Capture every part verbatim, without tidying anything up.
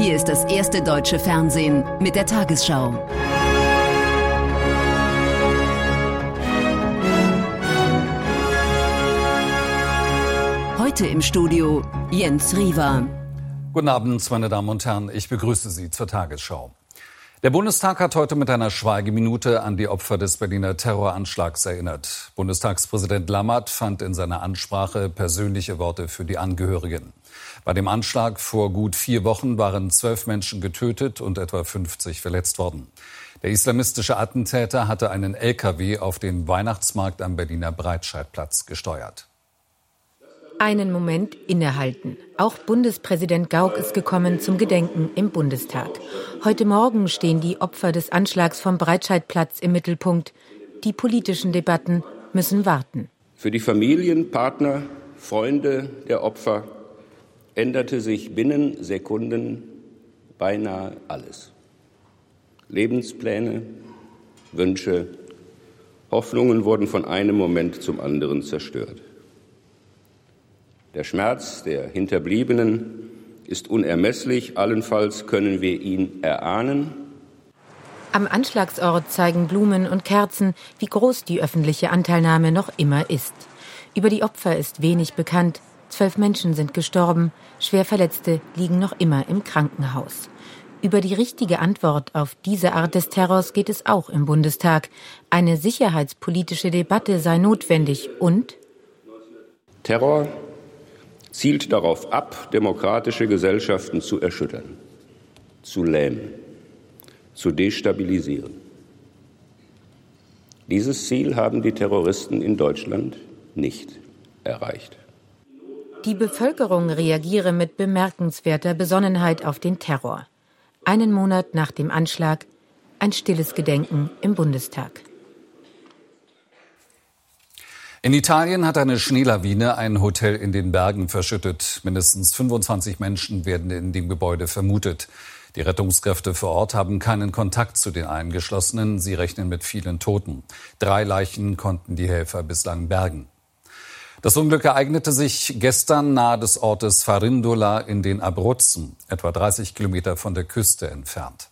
Hier ist das erste deutsche Fernsehen mit der Tagesschau. Heute im Studio Jens Riewer. Guten Abend, meine Damen und Herren. Ich begrüße Sie zur Tagesschau. Der Bundestag hat heute mit einer Schweigeminute an die Opfer des Berliner Terroranschlags erinnert. Bundestagspräsident Lammert fand in seiner Ansprache persönliche Worte für die Angehörigen. Bei dem Anschlag vor gut vier Wochen waren zwölf Menschen getötet und etwa fünfzig verletzt worden. Der islamistische Attentäter hatte einen L K W auf den Weihnachtsmarkt am Berliner Breitscheidplatz gesteuert. Einen Moment innehalten. Auch Bundespräsident Gauck ist gekommen zum Gedenken im Bundestag. Heute Morgen stehen die Opfer des Anschlags vom Breitscheidplatz im Mittelpunkt. Die politischen Debatten müssen warten. Für die Familien, Partner, Freunde der Opfer änderte sich binnen Sekunden beinahe alles. Lebenspläne, Wünsche, Hoffnungen wurden von einem Moment zum anderen zerstört. Der Schmerz der Hinterbliebenen ist unermesslich, allenfalls können wir ihn erahnen. Am Anschlagsort zeigen Blumen und Kerzen, wie groß die öffentliche Anteilnahme noch immer ist. Über die Opfer ist wenig bekannt. Zwölf Menschen sind gestorben, Schwerverletzte liegen noch immer im Krankenhaus. Über die richtige Antwort auf diese Art des Terrors geht es auch im Bundestag. Eine sicherheitspolitische Debatte sei notwendig und Terror zielt darauf ab, demokratische Gesellschaften zu erschüttern, zu lähmen, zu destabilisieren. Dieses Ziel haben die Terroristen in Deutschland nicht erreicht. Die Bevölkerung reagiere mit bemerkenswerter Besonnenheit auf den Terror. Einen Monat nach dem Anschlag ein stilles Gedenken im Bundestag. In Italien hat eine Schneelawine ein Hotel in den Bergen verschüttet. Mindestens fünfundzwanzig Menschen werden in dem Gebäude vermutet. Die Rettungskräfte vor Ort haben keinen Kontakt zu den Eingeschlossenen. Sie rechnen mit vielen Toten. Drei Leichen konnten die Helfer bislang bergen. Das Unglück ereignete sich gestern nahe des Ortes Farindola in den Abruzzen, etwa dreißig Kilometer von der Küste entfernt.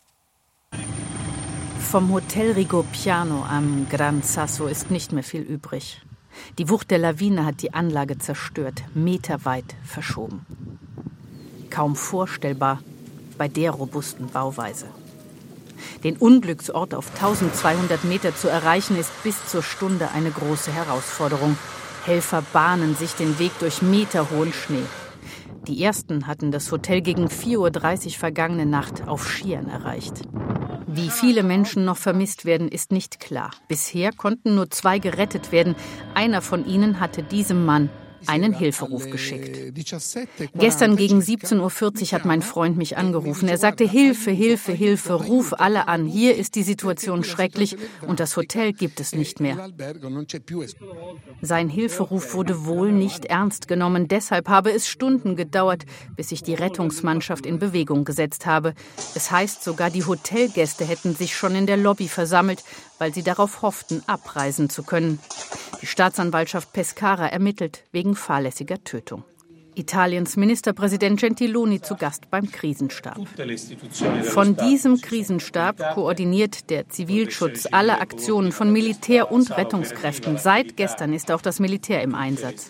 Vom Hotel Rigopiano am Gran Sasso ist nicht mehr viel übrig. Die Wucht der Lawine hat die Anlage zerstört, meterweit verschoben. Kaum vorstellbar bei der robusten Bauweise. Den Unglücksort auf eintausendzweihundert Meter zu erreichen, ist bis zur Stunde eine große Herausforderung. Helfer bahnen sich den Weg durch meterhohen Schnee. Die ersten hatten das Hotel gegen vier Uhr dreißig vergangene Nacht auf Skiern erreicht. Wie viele Menschen noch vermisst werden, ist nicht klar. Bisher konnten nur zwei gerettet werden. Einer von ihnen hatte diesem Mann einen Hilferuf geschickt. Gestern gegen siebzehn Uhr vierzig hat mein Freund mich angerufen. Er sagte, Hilfe, Hilfe, Hilfe, ruf alle an. Hier ist die Situation schrecklich und das Hotel gibt es nicht mehr. Sein Hilferuf wurde wohl nicht ernst genommen. Deshalb habe es Stunden gedauert, bis sich die Rettungsmannschaft in Bewegung gesetzt habe. Es heißt sogar, die Hotelgäste hätten sich schon in der Lobby versammelt, weil sie darauf hofften, abreisen zu können. Die Staatsanwaltschaft Pescara ermittelt wegen fahrlässiger Tötung. Italiens Ministerpräsident Gentiloni zu Gast beim Krisenstab. Von diesem Krisenstab koordiniert der Zivilschutz alle Aktionen von Militär und Rettungskräften. Seit gestern ist auch das Militär im Einsatz.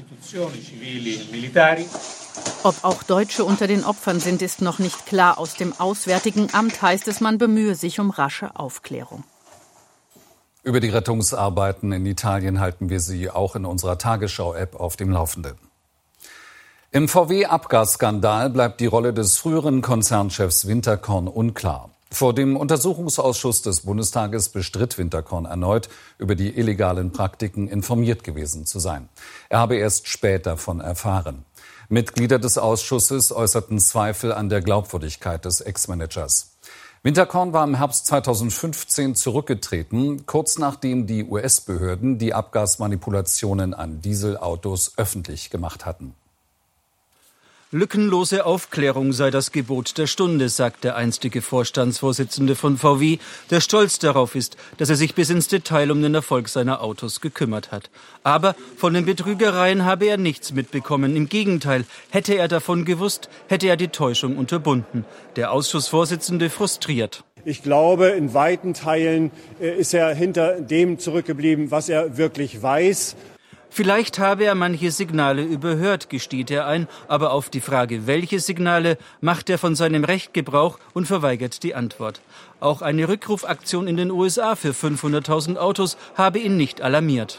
Ob auch Deutsche unter den Opfern sind, ist noch nicht klar. Aus dem Auswärtigen Amt heißt es, man bemühe sich um rasche Aufklärung. Über die Rettungsarbeiten in Italien halten wir Sie auch in unserer Tagesschau-App auf dem Laufenden. Im V W-Abgasskandal bleibt die Rolle des früheren Konzernchefs Winterkorn unklar. Vor dem Untersuchungsausschuss des Bundestages bestritt Winterkorn erneut, über die illegalen Praktiken informiert gewesen zu sein. Er habe erst spät davon erfahren. Mitglieder des Ausschusses äußerten Zweifel an der Glaubwürdigkeit des Ex-Managers. Winterkorn war im Herbst zweitausendfünfzehn zurückgetreten, kurz nachdem die U S-Behörden die Abgasmanipulationen an Dieselautos öffentlich gemacht hatten. Lückenlose Aufklärung sei das Gebot der Stunde, sagt der einstige Vorstandsvorsitzende von V W, der stolz darauf ist, dass er sich bis ins Detail um den Erfolg seiner Autos gekümmert hat. Aber von den Betrügereien habe er nichts mitbekommen. Im Gegenteil, hätte er davon gewusst, hätte er die Täuschung unterbunden. Der Ausschussvorsitzende frustriert. Ich glaube, in weiten Teilen ist er hinter dem zurückgeblieben, was er wirklich weiß. Vielleicht habe er manche Signale überhört, gesteht er ein, aber auf die Frage, welche Signale, macht er von seinem Recht Gebrauch und verweigert die Antwort. Auch eine Rückrufaktion in den U S A für fünfhunderttausend Autos habe ihn nicht alarmiert.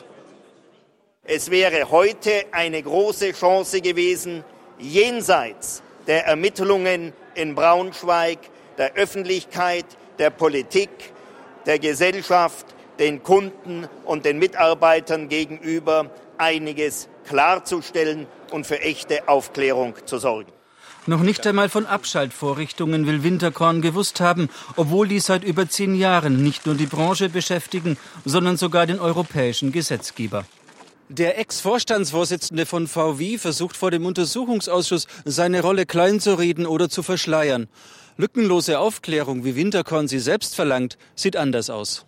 Es wäre heute eine große Chance gewesen, jenseits der Ermittlungen in Braunschweig, der Öffentlichkeit, der Politik, der Gesellschaft, den Kunden und den Mitarbeitern gegenüber einiges klarzustellen und für echte Aufklärung zu sorgen. Noch nicht einmal von Abschaltvorrichtungen will Winterkorn gewusst haben, obwohl die seit über zehn Jahren nicht nur die Branche beschäftigen, sondern sogar den europäischen Gesetzgeber. Der Ex-Vorstandsvorsitzende von V W versucht vor dem Untersuchungsausschuss, seine Rolle kleinzureden oder zu verschleiern. Lückenlose Aufklärung, wie Winterkorn sie selbst verlangt, sieht anders aus.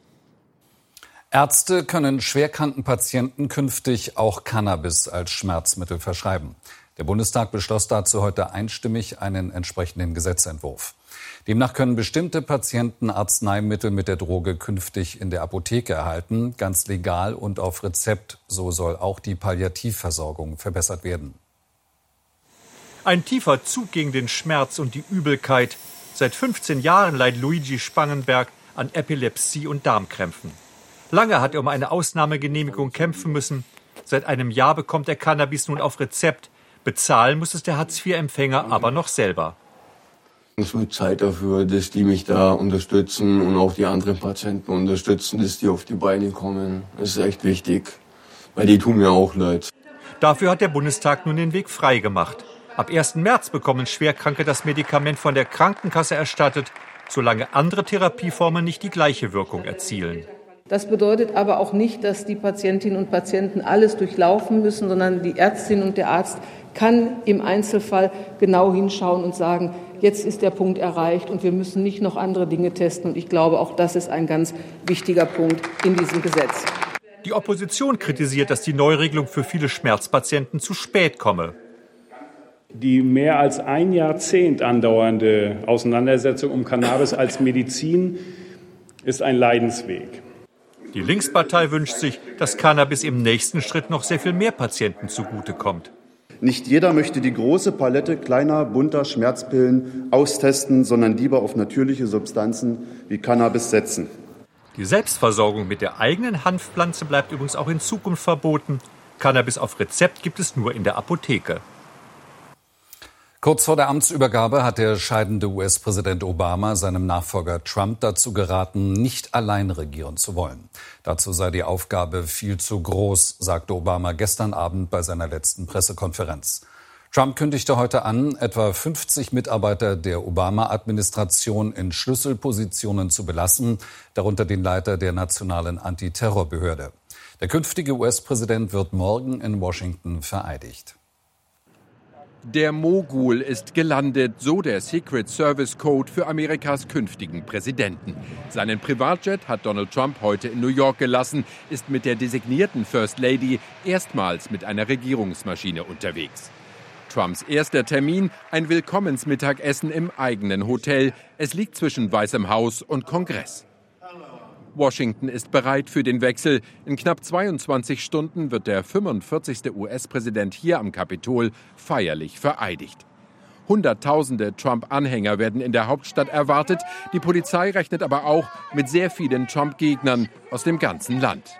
Ärzte können schwerkranken Patienten künftig auch Cannabis als Schmerzmittel verschreiben. Der Bundestag beschloss dazu heute einstimmig einen entsprechenden Gesetzentwurf. Demnach können bestimmte Patienten Arzneimittel mit der Droge künftig in der Apotheke erhalten, ganz legal und auf Rezept. So soll auch die Palliativversorgung verbessert werden. Ein tiefer Zug gegen den Schmerz und die Übelkeit. Seit fünfzehn Jahren leidet Luigi Spangenberg an Epilepsie und Darmkrämpfen. Lange hat er um eine Ausnahmegenehmigung kämpfen müssen. Seit einem Jahr bekommt er Cannabis nun auf Rezept. Bezahlen muss es der Hartz vier Empfänger aber noch selber. Es wird Zeit dafür, dass die mich da unterstützen und auch die anderen Patienten unterstützen, dass die auf die Beine kommen. Das ist echt wichtig, weil die tun mir auch leid. Dafür hat der Bundestag nun den Weg frei gemacht. Ab ersten März bekommen Schwerkranke das Medikament von der Krankenkasse erstattet, solange andere Therapieformen nicht die gleiche Wirkung erzielen. Das bedeutet aber auch nicht, dass die Patientinnen und Patienten alles durchlaufen müssen, sondern die Ärztin und der Arzt kann im Einzelfall genau hinschauen und sagen, jetzt ist der Punkt erreicht und wir müssen nicht noch andere Dinge testen. Und ich glaube, auch das ist ein ganz wichtiger Punkt in diesem Gesetz. Die Opposition kritisiert, dass die Neuregelung für viele Schmerzpatienten zu spät komme. Die mehr als ein Jahrzehnt andauernde Auseinandersetzung um Cannabis als Medizin ist ein Leidensweg. Die Linkspartei wünscht sich, dass Cannabis im nächsten Schritt noch sehr viel mehr Patienten zugutekommt. Nicht jeder möchte die große Palette kleiner, bunter Schmerzpillen austesten, sondern lieber auf natürliche Substanzen wie Cannabis setzen. Die Selbstversorgung mit der eigenen Hanfpflanze bleibt übrigens auch in Zukunft verboten. Cannabis auf Rezept gibt es nur in der Apotheke. Kurz vor der Amtsübergabe hat der scheidende U S-Präsident Obama seinem Nachfolger Trump dazu geraten, nicht allein regieren zu wollen. Dazu sei die Aufgabe viel zu groß, sagte Obama gestern Abend bei seiner letzten Pressekonferenz. Trump kündigte heute an, etwa fünfzig Mitarbeiter der Obama-Administration in Schlüsselpositionen zu belassen, darunter den Leiter der Nationalen Antiterrorbehörde. Der künftige U S-Präsident wird morgen in Washington vereidigt. Der Mogul ist gelandet, so der Secret Service Code für Amerikas künftigen Präsidenten. Seinen Privatjet hat Donald Trump heute in New York gelassen, ist mit der designierten First Lady erstmals mit einer Regierungsmaschine unterwegs. Trumps erster Termin, ein Willkommensmittagessen im eigenen Hotel. Es liegt zwischen Weißem Haus und Kongress. Washington ist bereit für den Wechsel. In knapp zweiundzwanzig Stunden wird der fünfundvierzigste U S-Präsident hier am Kapitol feierlich vereidigt. Hunderttausende Trump-Anhänger werden in der Hauptstadt erwartet. Die Polizei rechnet aber auch mit sehr vielen Trump-Gegnern aus dem ganzen Land.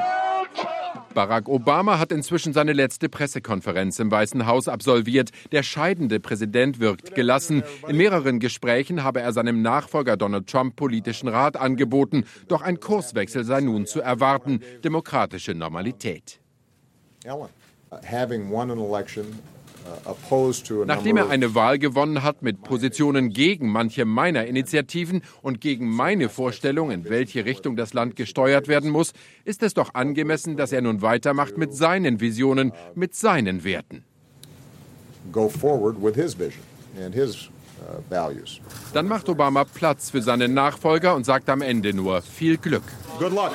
Barack Obama hat inzwischen seine letzte Pressekonferenz im Weißen Haus absolviert. Der scheidende Präsident wirkt gelassen. In mehreren Gesprächen habe er seinem Nachfolger Donald Trump politischen Rat angeboten. Doch ein Kurswechsel sei nun zu erwarten. Demokratische Normalität. Nachdem er eine Wahl gewonnen hat mit Positionen gegen manche meiner Initiativen und gegen meine Vorstellung, in welche Richtung das Land gesteuert werden muss, ist es doch angemessen, dass er nun weitermacht mit seinen Visionen, mit seinen Werten. go forward with his vision and his uh, values. Dann macht Obama Platz für seinen Nachfolger und sagt am Ende nur viel Glück. Good luck.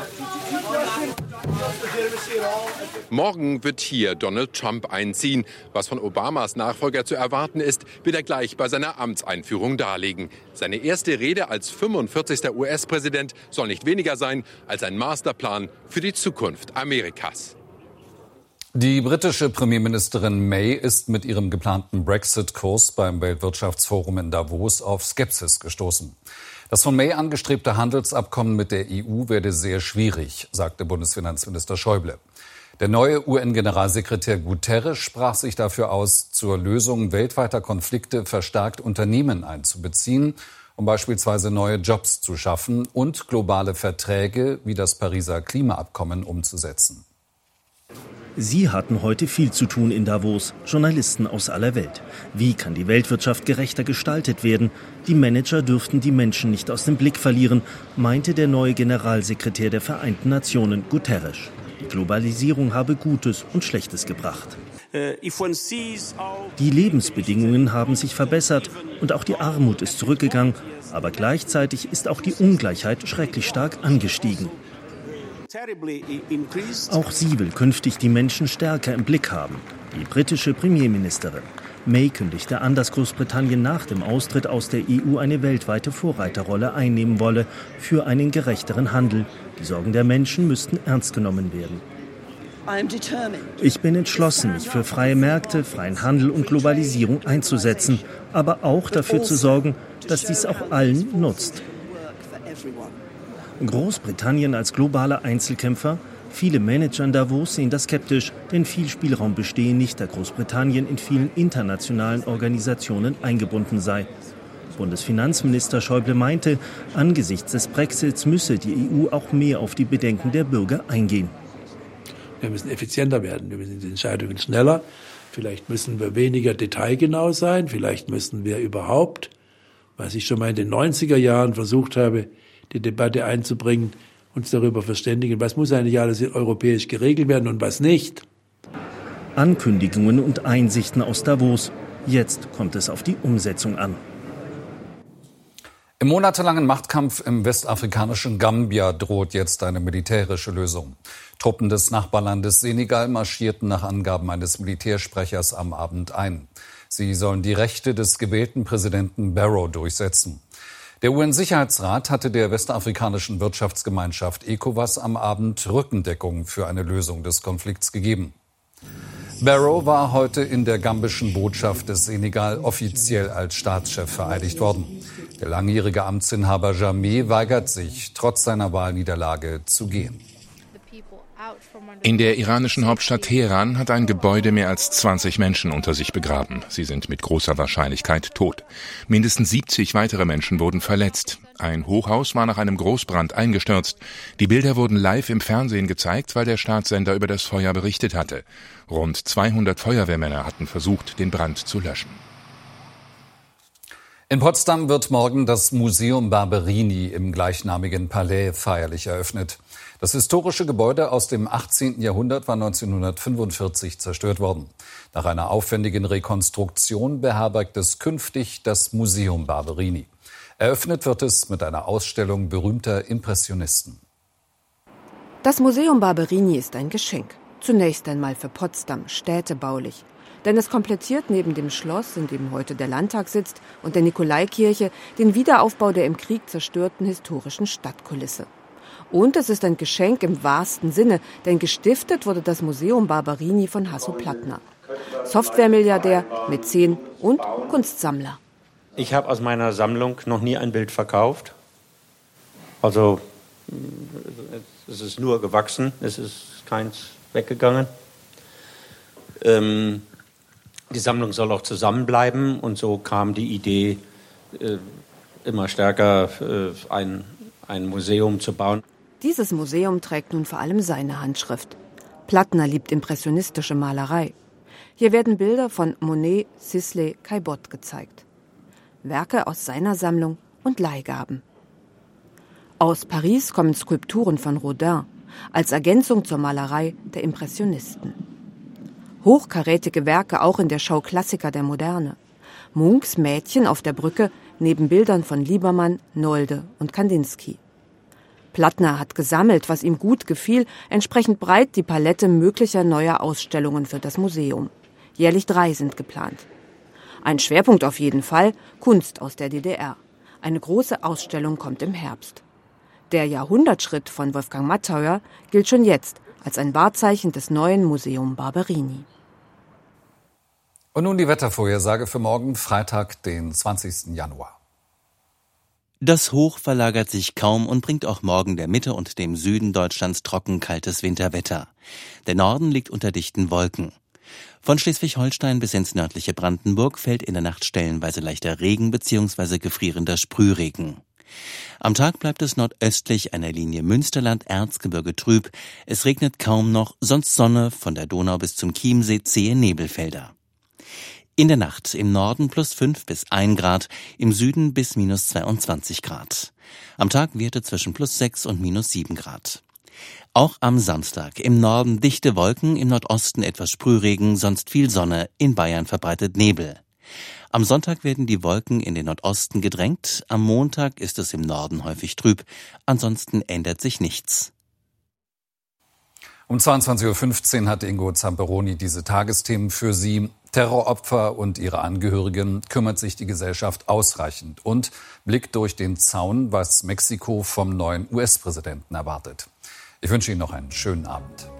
Morgen wird hier Donald Trump einziehen. Was von Obamas Nachfolger zu erwarten ist, wird er gleich bei seiner Amtseinführung darlegen. Seine erste Rede als fünfundvierzigster U S-Präsident soll nicht weniger sein als ein Masterplan für die Zukunft Amerikas. Die britische Premierministerin May ist mit ihrem geplanten Brexit-Kurs beim Weltwirtschaftsforum in Davos auf Skepsis gestoßen. Das von May angestrebte Handelsabkommen mit der E U werde sehr schwierig, sagte Bundesfinanzminister Schäuble. Der neue U N-Generalsekretär Guterres sprach sich dafür aus, zur Lösung weltweiter Konflikte verstärkt Unternehmen einzubeziehen, um beispielsweise neue Jobs zu schaffen und globale Verträge wie das Pariser Klimaabkommen umzusetzen. Sie hatten heute viel zu tun in Davos, Journalisten aus aller Welt. Wie kann die Weltwirtschaft gerechter gestaltet werden? Die Manager dürften die Menschen nicht aus dem Blick verlieren, meinte der neue Generalsekretär der Vereinten Nationen, Guterres. Die Globalisierung habe Gutes und Schlechtes gebracht. Die Lebensbedingungen haben sich verbessert und auch die Armut ist zurückgegangen. Aber gleichzeitig ist auch die Ungleichheit schrecklich stark angestiegen. Auch sie will künftig die Menschen stärker im Blick haben. Die britische Premierministerin May kündigte an, dass Großbritannien nach dem Austritt aus der E U eine weltweite Vorreiterrolle einnehmen wolle für einen gerechteren Handel. Die Sorgen der Menschen müssten ernst genommen werden. Ich bin entschlossen, mich für freie Märkte, freien Handel und Globalisierung einzusetzen, aber auch dafür zu sorgen, dass dies auch allen nutzt. Großbritannien als globaler Einzelkämpfer? Viele Manager in Davos sehen das skeptisch, denn viel Spielraum bestehe nicht, da Großbritannien in vielen internationalen Organisationen eingebunden sei. Bundesfinanzminister Schäuble meinte, angesichts des Brexits müsse die E U auch mehr auf die Bedenken der Bürger eingehen. Wir müssen effizienter werden, wir müssen die Entscheidungen schneller, vielleicht müssen wir weniger detailgenau sein, vielleicht müssen wir überhaupt, was ich schon mal in den neunziger Jahren versucht habe, die Debatte einzubringen, uns darüber verständigen, was muss eigentlich alles europäisch geregelt werden und was nicht. Ankündigungen und Einsichten aus Davos. Jetzt kommt es auf die Umsetzung an. Im monatelangen Machtkampf im westafrikanischen Gambia droht jetzt eine militärische Lösung. Truppen des Nachbarlandes Senegal marschierten nach Angaben eines Militärsprechers am Abend ein. Sie sollen die Rechte des gewählten Präsidenten Barrow durchsetzen. Der U N-Sicherheitsrat hatte der westafrikanischen Wirtschaftsgemeinschaft ECOWAS am Abend Rückendeckung für eine Lösung des Konflikts gegeben. Barrow war heute in der gambischen Botschaft des Senegal offiziell als Staatschef vereidigt worden. Der langjährige Amtsinhaber Jammeh weigert sich, trotz seiner Wahlniederlage zu gehen. In der iranischen Hauptstadt Teheran hat ein Gebäude mehr als zwanzig Menschen unter sich begraben. Sie sind mit großer Wahrscheinlichkeit tot. Mindestens siebzig weitere Menschen wurden verletzt. Ein Hochhaus war nach einem Großbrand eingestürzt. Die Bilder wurden live im Fernsehen gezeigt, weil der Staatssender über das Feuer berichtet hatte. Rund zweihundert Feuerwehrmänner hatten versucht, den Brand zu löschen. In Potsdam wird morgen das Museum Barberini im gleichnamigen Palais feierlich eröffnet. Das historische Gebäude aus dem achtzehnten Jahrhundert war neunzehnhundertfünfundvierzig zerstört worden. Nach einer aufwendigen Rekonstruktion beherbergt es künftig das Museum Barberini. Eröffnet wird es mit einer Ausstellung berühmter Impressionisten. Das Museum Barberini ist ein Geschenk. Zunächst einmal für Potsdam, städtebaulich. Denn es komplettiert neben dem Schloss, in dem heute der Landtag sitzt, und der Nikolaikirche den Wiederaufbau der im Krieg zerstörten historischen Stadtkulisse. Und es ist ein Geschenk im wahrsten Sinne, denn gestiftet wurde das Museum Barberini von Hasso Plattner. Softwaremilliardär, Mäzen und Kunstsammler. Ich habe aus meiner Sammlung noch nie ein Bild verkauft. Also es ist nur gewachsen, es ist keins weggegangen. Ähm, die Sammlung soll auch zusammenbleiben und so kam die Idee, äh, immer stärker äh, ein, ein Museum zu bauen. Dieses Museum trägt nun vor allem seine Handschrift. Plattner liebt impressionistische Malerei. Hier werden Bilder von Monet, Sisley, Caillebotte gezeigt. Werke aus seiner Sammlung und Leihgaben. Aus Paris kommen Skulpturen von Rodin als Ergänzung zur Malerei der Impressionisten. Hochkarätige Werke auch in der Schau Klassiker der Moderne. Munks Mädchen auf der Brücke neben Bildern von Liebermann, Nolde und Kandinsky. Plattner hat gesammelt, was ihm gut gefiel, entsprechend breit die Palette möglicher neuer Ausstellungen für das Museum. Jährlich drei sind geplant. Ein Schwerpunkt auf jeden Fall, Kunst aus der D D R. Eine große Ausstellung kommt im Herbst. Der Jahrhundertschritt von Wolfgang Matteuer gilt schon jetzt als ein Wahrzeichen des neuen Museum Barberini. Und nun die Wettervorhersage für morgen, Freitag, den zwanzigsten Januar. Das Hoch verlagert sich kaum und bringt auch morgen der Mitte und dem Süden Deutschlands trocken kaltes Winterwetter. Der Norden liegt unter dichten Wolken. Von Schleswig-Holstein bis ins nördliche Brandenburg fällt in der Nacht stellenweise leichter Regen bzw. gefrierender Sprühregen. Am Tag bleibt es nordöstlich einer Linie Münsterland-Erzgebirge trüb. Es regnet kaum noch, sonst Sonne, von der Donau bis zum Chiemsee zähe Nebelfelder. In der Nacht im Norden plus fünf bis ein Grad, im Süden bis minus zweiundzwanzig Grad. Am Tag Werte zwischen plus sechs und minus sieben Grad. Auch am Samstag im Norden dichte Wolken, im Nordosten etwas Sprühregen, sonst viel Sonne, in Bayern verbreitet Nebel. Am Sonntag werden die Wolken in den Nordosten gedrängt, am Montag ist es im Norden häufig trüb, ansonsten ändert sich nichts. Um zweiundzwanzig Uhr fünfzehn hat Ingo Zamperoni diese Tagesthemen für Sie. Terroropfer und ihre Angehörigen kümmert sich die Gesellschaft ausreichend und blickt durch den Zaun, was Mexiko vom neuen U S-Präsidenten erwartet. Ich wünsche Ihnen noch einen schönen Abend.